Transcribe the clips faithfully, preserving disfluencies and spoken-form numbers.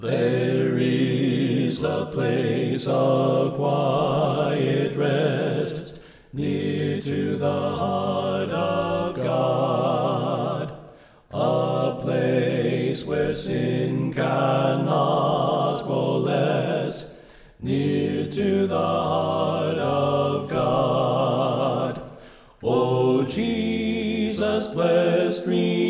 There is a place of quiet rest, near to the heart of God, a place where sin cannot molest, near to the heart of God. O Jesus, blessed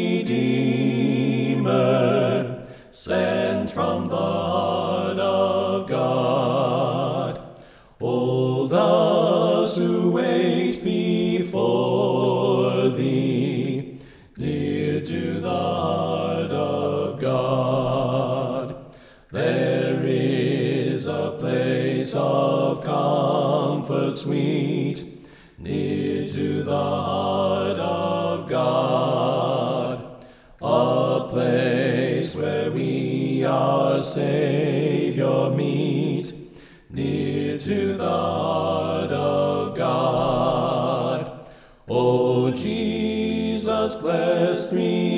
Redeemer, sent from the heart of God, hold us who wait before thee, near to the heart of God. There is a place of comfort sweet, near to the heart of God, a place where we our Savior meet, near to the heart of God. O Jesus, blessed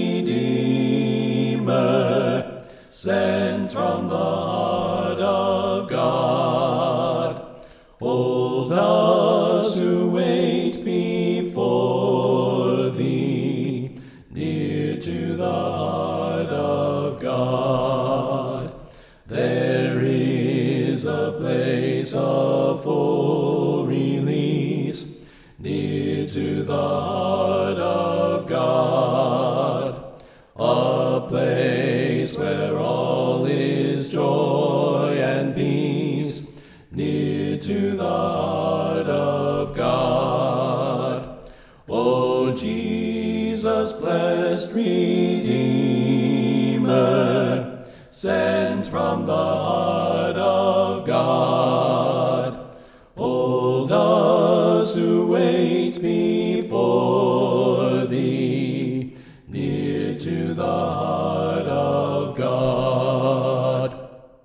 Redeemer, sent from the heart of God, hold us who wait before thee, near to the heart of God. There is a place of full release, near to the heart of God, a place where all is joy and peace, near to the heart of God. O Jesus, blessed Redeemer, sent from the heart of God, hold us who wait before thee, near to the heart